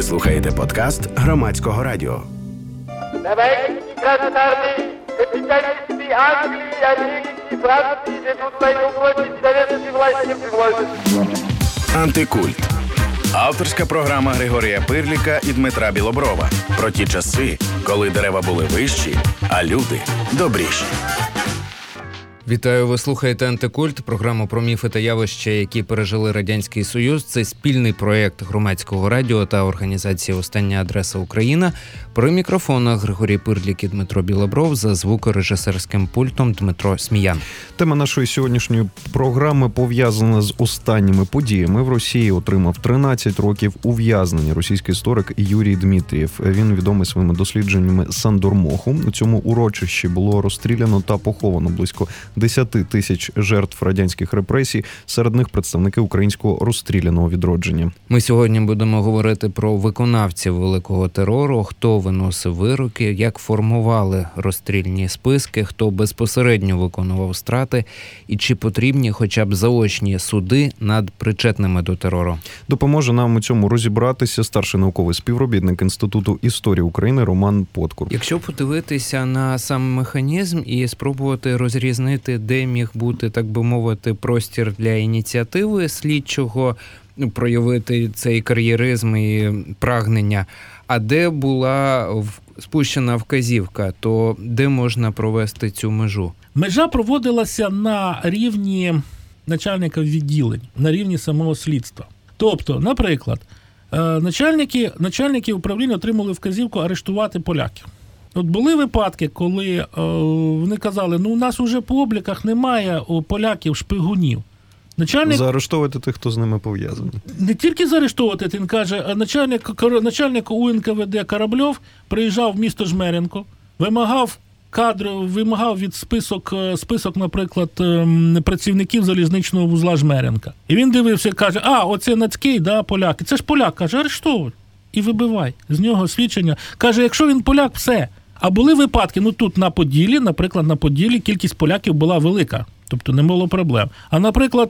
Ви слухаєте подкаст Громадського радіо. Давайте красоты, капиталисты Англии, Америки, Франции ведут войну против советской власти. Антикульт. Авторська програма Григорія Пирліка і Дмитра Білоброва про ті часи, коли дерева були вищі, а люди добріші. Вітаю, ви слухаєте «Антикульт», програму про міфи та явища, які пережили Радянський Союз. Це спільний проєкт Громадського радіо та організації «Остання адреса Україна». При мікрофонах Григорій Пирлік і Дмитро Білобров, за звукорежисерським пультом Дмитро Сміян. Тема нашої сьогоднішньої програми пов'язана з останніми подіями. В Росії отримав 13 років ув'язнення російський історик Юрій Дмитрієв. Він відомий своїми дослідженнями Сандормоху. У цьому урочищі було розстріляно та поховано близько 10 тисяч жертв радянських репресій, серед них представники українського розстріляного відродження. Ми сьогодні будемо говорити про виконавців великого терору, хто виносив вироки, як формували розстрільні списки, хто безпосередньо виконував страти і чи потрібні хоча б заочні суди над причетними до терору. Допоможе нам у цьому розібратися старший науковий співробітник Інституту історії України Роман Подкур. Якщо подивитися на сам механізм і спробувати розрізнити, де міг бути, так би мовити, простір для ініціативи слідчого, проявити цей кар'єризм і прагнення, а де була спущена вказівка, то де можна провести цю межу? Межа проводилася на рівні начальника відділень, на рівні самого слідства. Тобто, наприклад, начальники управління отримали вказівку арештувати поляків. От були випадки, коли вони казали, у нас уже по обліках немає поляків шпигунів. Заарештовувати тих, хто з ними пов'язаний. Не тільки заарештовувати, він каже, начальник УНКВД Корабльов приїжджав в місто Жмеренко, вимагав від список, наприклад, працівників залізничного вузла Жмеренка. І він дивився і каже, оце Нацький, поляки. Це ж поляк, каже, арештовуй. І вибивай з нього свідчення. Каже, якщо він поляк, все. А були випадки, тут на Поділлі, наприклад, на Поділлі кількість поляків була велика. Тобто не було проблем. А, наприклад,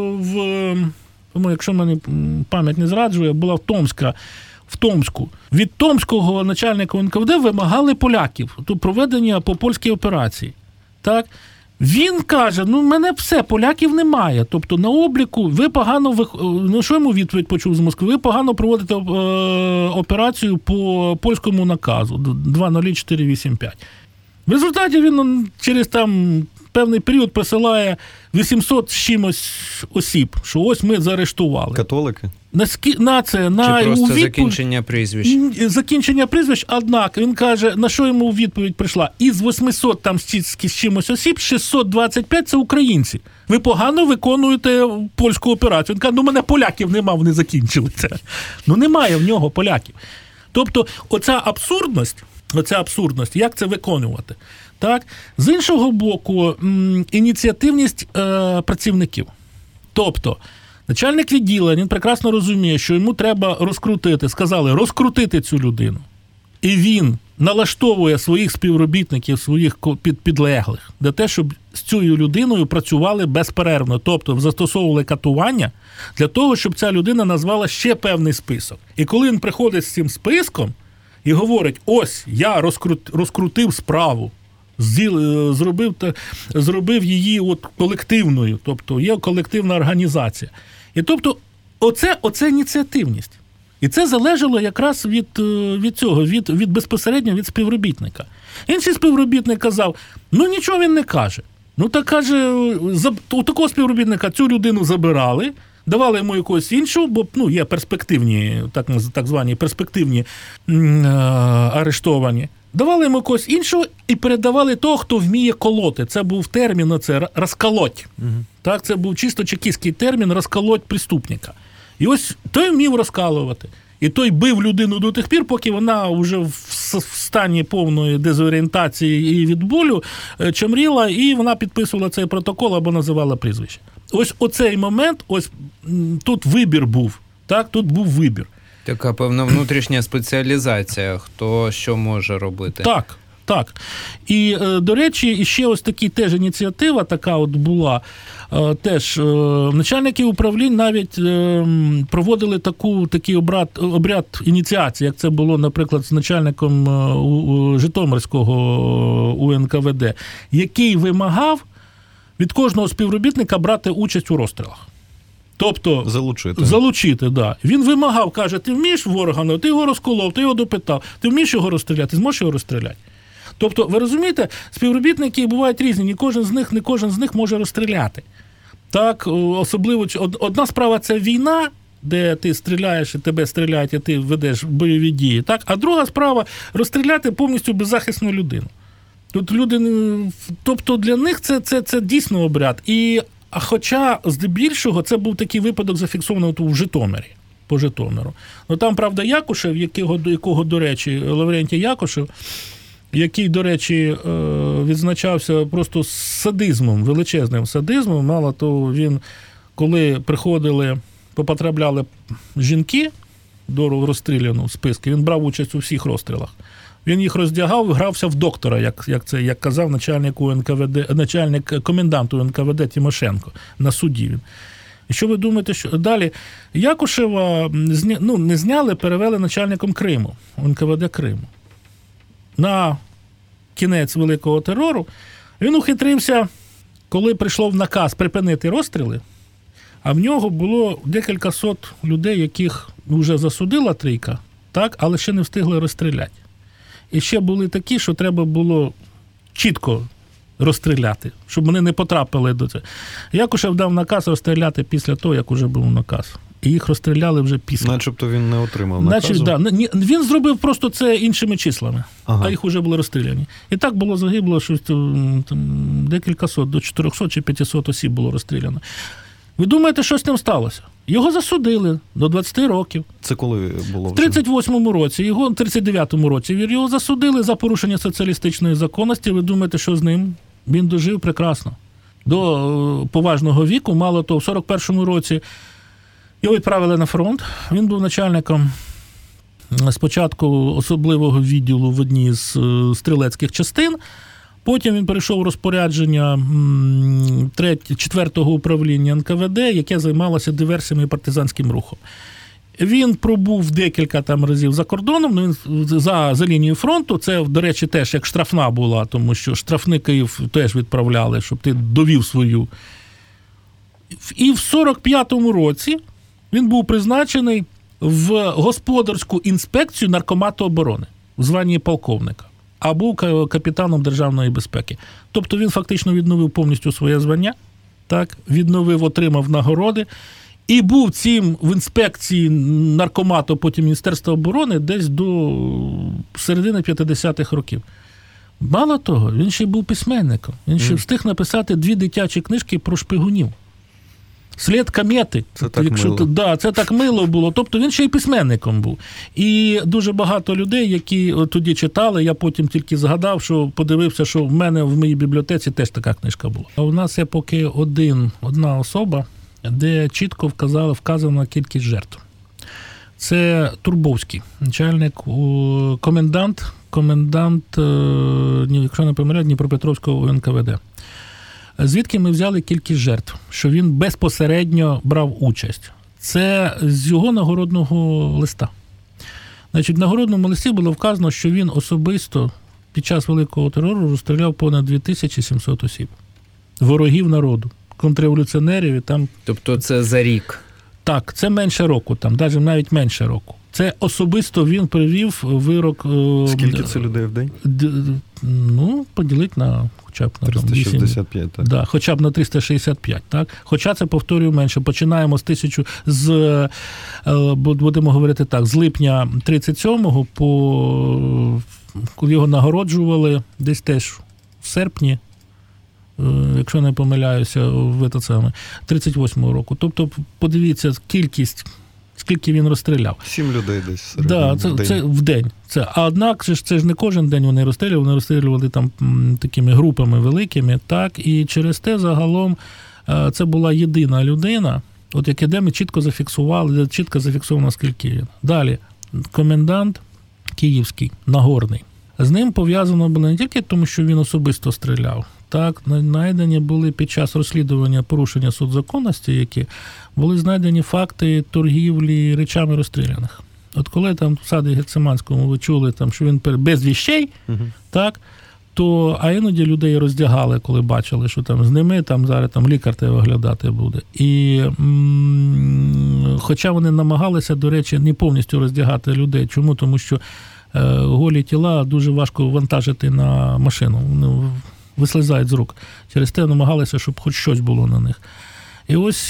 якщо мене пам'ять не зраджує, була в Томську. Від томського начальника НКВД вимагали поляків, тобто проведення по польській операції. Так? Він каже, мене все, поляків немає. Тобто на обліку ви погано, що йому відповідь почув з Москви? Ви погано проводите операцію по польському наказу 20485. В результаті він через певний період присилає 800 з чимось осіб, що ось ми заарештували. Католики? Чи просто закінчення прізвищ? Закінчення прізвищ, однак, він каже, на що йому відповідь прийшла? Із 800 з чимось осіб, 625 – це українці. Ви погано виконуєте польську операцію. Він каже, мене поляків нема, вони закінчили це. Немає в нього поляків. Тобто, оця абсурдність, як це виконувати? Так? З іншого боку, ініціативність працівників. Тобто, начальник відділення, він прекрасно розуміє, що йому треба розкрутити. Сказали, розкрутити цю людину. І він налаштовує своїх співробітників, своїх підлеглих, для того, щоб з цією людиною працювали безперервно. Тобто, застосовували катування для того, щоб ця людина назвала ще певний список. І коли він приходить з цим списком і говорить, ось, я розкрутив справу, зробив її колективною, тобто є колективна організація. І тобто оце ініціативність. І це залежало якраз від цього, від безпосередньо від співробітника. Інший співробітник казав, нічого він не каже. Так каже, у такого співробітника цю людину забирали, давали йому якогось іншого, бо є перспективні, так звані перспективні арештовані. Давали йому когось іншого і передавали того, хто вміє колоти. Це був термін, це розколоть. Так, це був чисто чекістський термін розколоть преступника. І ось той вмів розкалувати. І той бив людину до тих пір, поки вона вже в стані повної дезорієнтації і від болю чамріла, і вона підписувала цей протокол або називала прізвище. Ось оцей момент, тут вибір був. Так, тут був вибір. Така певна внутрішня спеціалізація, хто що може робити. Так. Так. І, до речі, ще ось такі теж ініціатива така от була. Теж начальники управлінь навіть проводили такий обряд ініціації, як це було, наприклад, з начальником Житомирського УНКВД, який вимагав від кожного співробітника брати участь у розстрілах. Тобто залучити, да. Він вимагав, каже, ти вмієш ворога, ти його розколов, ти його допитав, ти вмієш його розстріляти, зможеш його розстріляти. Тобто, ви розумієте, співробітники бувають різні, не кожен з них може розстріляти. Так, особливо, одна справа – це війна, де ти стріляєш, і тебе стріляють, і ти ведеш бойові дії. Так? А друга справа – розстріляти повністю беззахисну людину. Тобто для них це дійсно обряд. Хоча, здебільшого, це був такий випадок зафіксований в Житомирі, по Житомиру. Там, правда, Якушев, якого, до речі, Лаврентій Якушев, який, до речі, відзначався просто садизмом, величезним садизмом. Мало того, він, коли потрапляли жінки до розстріляну в списки, він брав участь у всіх розстрілах. Він їх роздягав, грався в доктора, як казав начальник коменданту НКВД Тимошенко на суді. Він. І що ви думаєте, що далі? Якушева не зняли, перевели начальником Криму, НКВД Криму. На кінець великого терору він ухитрився, коли прийшло в наказ припинити розстріли, а в нього було декілька сот людей, яких вже засудила трійка, так, але ще не встигли розстріляти. І ще були такі, що треба було чітко розстріляти, щоб вони не потрапили до цього. Якушев дав наказ розстріляти після того, як вже був наказ. І їх розстріляли вже після. Начебто він не отримав наказу? Він зробив просто це іншими числами, а їх вже були розстріляні. І так було загибло, що декілька сот, до 400 чи 500 осіб було розстріляно. Ви думаєте, що з ним сталося? Його засудили до 20 років. Це коли було? В 38-му році, в 39-му році його засудили за порушення соціалістичної законності. Ви думаєте, що з ним? Він дожив прекрасно. До поважного віку, мало того, в 41-му році його відправили на фронт. Він був начальником спочатку особливого відділу в одній з стрілецьких частин. Потім він перейшов у розпорядження 4-го управління НКВД, яке займалося диверсіями і партизанським рухом. Він пробув декілька разів за кордоном, за лінією фронту. Це, до речі, теж як штрафна була, тому що штрафників теж відправляли, щоб ти довів свою. І в 45-му році він був призначений в господарську інспекцію Наркомату оборони в званні полковника, а був капітаном Державної безпеки. Тобто він фактично відновив повністю своє звання, так, отримав нагороди, і був цим в інспекції Наркомату, потім Міністерства оборони, десь до середини 50-х років. Мало того, він ще й був письменником. Він ще встиг написати 2 дитячі книжки про шпигунів. «Слід комети». Це так мило. Да, це так мило було. Тобто він ще й письменником був. І дуже багато людей, які тоді читали, я потім тільки згадав, що подивився, що в мене в моїй бібліотеці теж така книжка була. А у нас є поки одна особа, де чітко вказана кількість жертв. Це Турбовський, начальник, комендант, якщо не помиляю, Дніпропетровського НКВД. Звідки ми взяли кількість жертв? Що він безпосередньо брав участь. Це з його нагородного листа. Значить, в нагородному листі було вказано, що він особисто під час Великого терору розстріляв понад 2700 осіб. Ворогів народу, контрреволюціонерів і там... Тобто це за рік? Так, це менше року, навіть менше року. Це особисто він привів вирок... Скільки це людей в день? Поділить на хоча б на 365, так? Да, хоча б на 365, так? Хоча це, повторюю, менше. Починаємо будемо говорити так, з липня 37-го коли його нагороджували, десь теж в серпні, якщо не помиляюся, 38-го року. Тобто, подивіться, кількість, скільки він розстріляв. 7 людей десь. Да, це в день. А однак, це ж не кожен день вони розстрілювали там такими групами великими, так, і через те загалом це була єдина людина, де ми чітко зафіксували, чітко зафіксовано, скільки він. Далі, комендант Київський, Нагорний. З ним пов'язано було не тільки тому, що він особисто стріляв. Так, знайдені були під час розслідування порушення судзаконності, які були знайдені факти торгівлі речами розстріляних. От коли там в саді Гециманському ви чули, там, що він без віщей, так, то, а іноді людей роздягали, коли бачили, що там з ними там зараз там лікар тебе оглядати буде. І хоча вони намагалися, до речі, не повністю роздягати людей. Чому? Тому що голі тіла дуже важко вантажити на машину. Вони вислизають з рук. Через те намагалися, щоб хоч щось було на них. І ось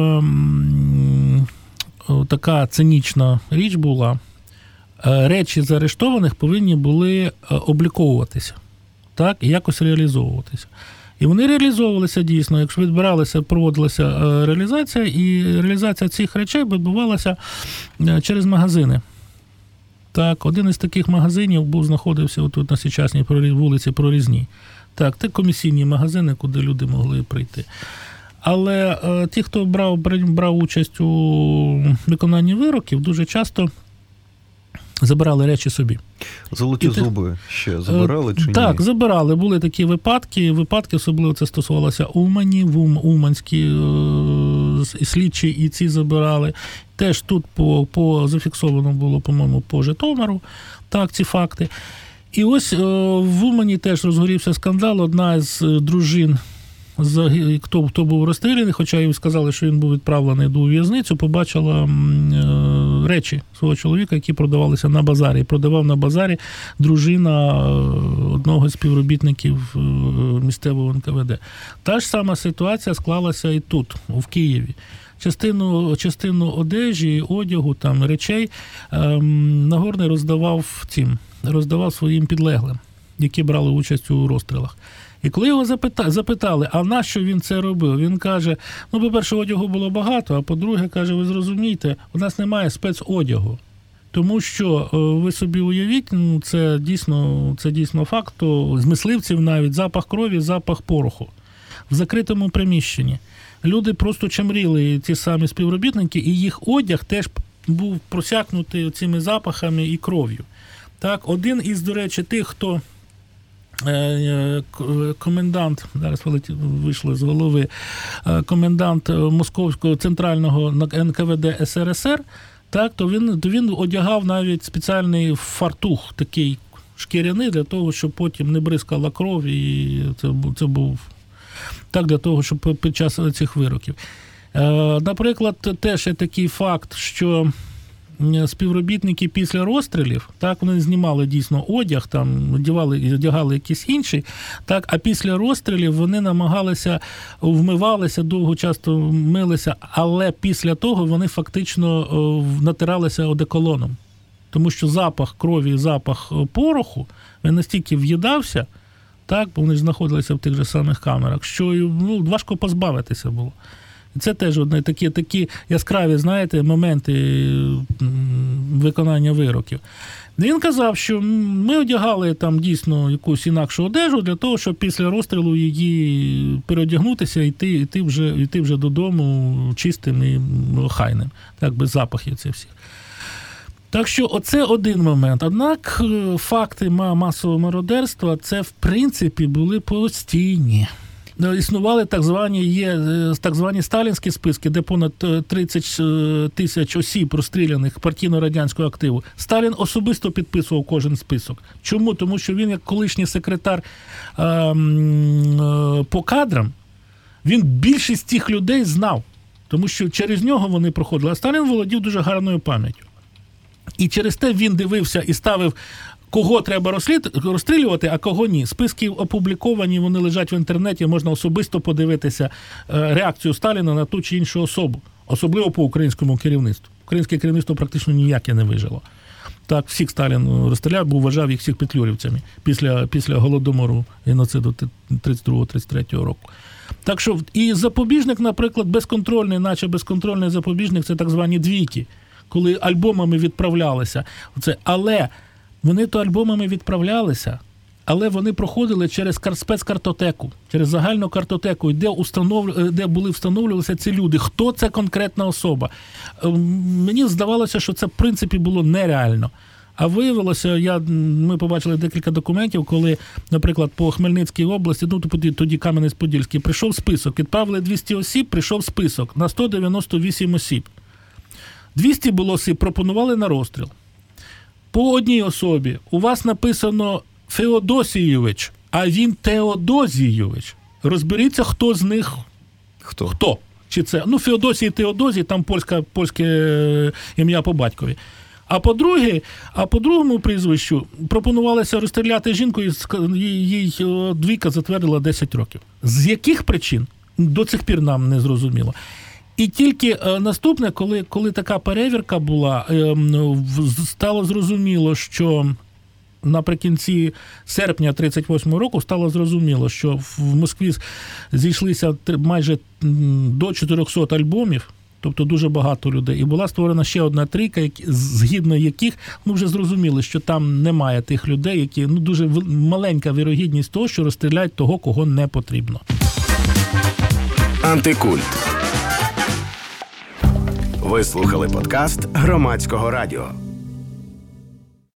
така цинічна річ була. Речі заарештованих повинні були обліковуватися. Так, і якось реалізовуватися. І вони реалізовувалися дійсно, якщо відбиралися, проводилася реалізація, і реалізація цих речей відбувалася через магазини. Так, один із таких магазинів знаходився отут на сучасній вулиці Прорізній. Так, це комісійні магазини, куди люди могли прийти. Але ті, хто брав участь у виконанні вироків, дуже часто забирали речі собі. Золоті зуби ще забирали чи ні? Так, забирали. Були такі випадки, особливо це стосувалося Умані, Уманські слідчі і ці забирали. Теж тут зафіксовано було, по-моєму, по Житомиру, так, ці факти. І ось в Умані теж розгорівся скандал. Одна з дружин, хто був розстріляний, хоча їм сказали, що він був відправлений до в'язницю, побачила речі свого чоловіка, які продавалися на базарі. Продавав на базарі дружина одного з співробітників місцевого НКВД. Та ж сама ситуація склалася і тут, в Києві. Частину одежі, одягу, там, речей Нагорний роздавав своїм підлеглим, які брали участь у розстрілах. І коли його запитали, а нащо він це робив? Він каже, по-перше, одягу було багато, а по-друге, каже, ви зрозумієте, у нас немає спецодягу. Тому що ви собі уявіть, це дійсно факт, то з мисливців навіть запах крові, запах пороху. В закритому приміщенні. Люди просто чамріли, ті самі співробітники, і їх одяг теж був просякнутий цими запахами і кров'ю. Так, один із, до речі, тих, хто комендант, зараз вийшло з голови, комендант Московського центрального НКВД СРСР, так, то він одягав навіть спеціальний фартух, такий шкіряний, для того, щоб потім не бризкала кров, і це був так, для того, щоб під час цих вироків. Наприклад, теж є такий факт, що співробітники після розстрілів, так, вони знімали дійсно одяг, там, одягали якийсь інший, так, а після розстрілів вони намагалися, вмивалися, довго часто милися, але після того вони фактично натиралися одеколоном. Тому що запах крові, запах пороху, він настільки в'їдався, так, бо вони ж знаходилися в тих же самих камерах, що важко позбавитися було. Це теж одне такі яскраві, знаєте, моменти виконання вироків. Він казав, що ми одягали там дійсно якусь інакшу одежу для того, щоб після розстрілу її переодягнутися і йти вже додому чистим і охайним, так, без запахів цих всіх. Так що оце один момент. Однак факти масового мародерства, це в принципі були постійні. Існували так звані сталінські списки, де понад 30 тисяч осіб розстріляних партійно-радянського активу. Сталін особисто підписував кожен список. Чому? Тому що він, як колишній секретар по кадрам, він більшість цих людей знав. Тому що через нього вони проходили. А Сталін володів дуже гарною пам'яттю. І через те він дивився і ставив, кого треба розстрілювати, а кого ні. Списки опубліковані, вони лежать в інтернеті, можна особисто подивитися реакцію Сталіна на ту чи іншу особу. Особливо по українському керівництву. Українське керівництво практично ніяке не вижило. Так, всіх Сталін розстріляв, бо вважав їх всіх петлюрівцями після Голодомору, геноциду 32-33 року. Так що і запобіжник, наприклад, безконтрольний запобіжник, це так звані двійки, коли альбомами відправлялися. Але вони то альбомами відправлялися, але вони проходили через спецкартотеку, через загальну картотеку, де були встановлювалися ці люди. Хто це конкретна особа? Мені здавалося, що це в принципі було нереально. А виявилося, ми побачили декілька документів, коли, наприклад, по Хмельницькій області, тоді Кам'янець-Подільський, прийшов список, відправили 200 осіб, прийшов список на 198 осіб. 200 було осіб, пропонували на розстріл. По одній особі у вас написано Феодосійович, а він Теодозійович. Розберіться, хто з них хто. Чи це, Феодосій і Теодозій, там польське ім'я по батькові. А по другому прізвищу пропонувалося розстріляти жінку, і їй двійка затвердила 10 років. З яких причин? До цих пір нам не зрозуміло. І тільки наступне, коли така перевірка була, стало зрозуміло, що наприкінці серпня 1938 року стало зрозуміло, що в Москві зійшлися майже до 400 альбомів, тобто дуже багато людей. І була створена ще одна трійка, згідно яких ми вже зрозуміли, що там немає тих людей, які дуже маленька вірогідність того, що розстріляють того, кого не потрібно. Антикульт. Ви слухали подкаст Громадського радіо.